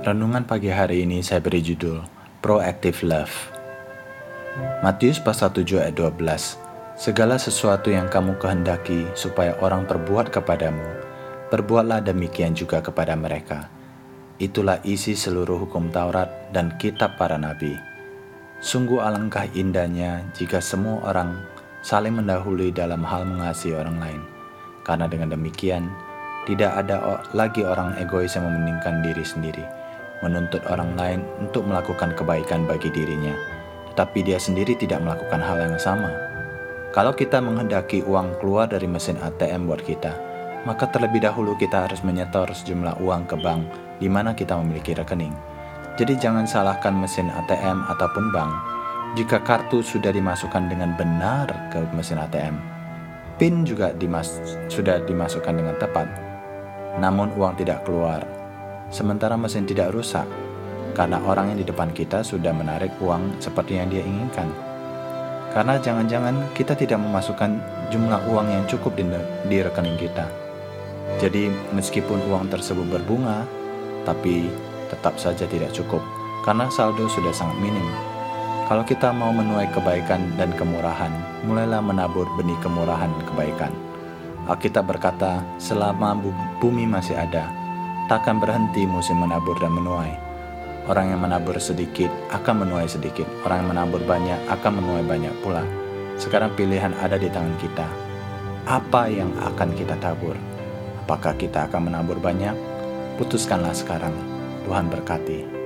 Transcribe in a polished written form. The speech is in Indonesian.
Renungan pagi hari ini saya beri judul Proactive Love. Matius pasal 7 ayat 12. Segala sesuatu yang kamu kehendaki supaya orang perbuat kepadamu, perbuatlah demikian juga kepada mereka. Itulah isi seluruh hukum Taurat dan kitab para nabi. Sungguh alangkah indahnya jika semua orang saling mendahului dalam hal mengasihi orang lain. Karena dengan demikian, tidak ada lagi orang egois yang mementingkan diri sendiri, menuntut orang lain untuk melakukan kebaikan bagi dirinya, tetapi dia sendiri tidak melakukan hal yang sama. Kalau kita menghendaki uang keluar dari mesin ATM buat kita, maka terlebih dahulu kita harus menyetor sejumlah uang ke bank di mana kita memiliki rekening. Jadi jangan salahkan mesin ATM ataupun bank. Jika kartu sudah dimasukkan dengan benar ke mesin ATM, PIN juga sudah dimasukkan dengan tepat, namun uang tidak keluar, sementara mesin tidak rusak, karena orang yang di depan kita sudah menarik uang seperti yang dia inginkan. Karena jangan-jangan kita tidak memasukkan jumlah uang yang cukup di rekening kita. Jadi meskipun uang tersebut berbunga, tapi tetap saja tidak cukup, karena saldo sudah sangat minim. Kalau kita mau menuai kebaikan dan kemurahan, mulailah menabur benih kemurahan dan kebaikan. Alkitab berkata, selama bumi masih ada, takkan berhenti musim menabur dan menuai. Orang yang menabur sedikit akan menuai sedikit. Orang yang menabur banyak akan menuai banyak pula. Sekarang pilihan ada di tangan kita. Apa yang akan kita tabur? Apakah kita akan menabur banyak? Putuskanlah sekarang. Tuhan berkati.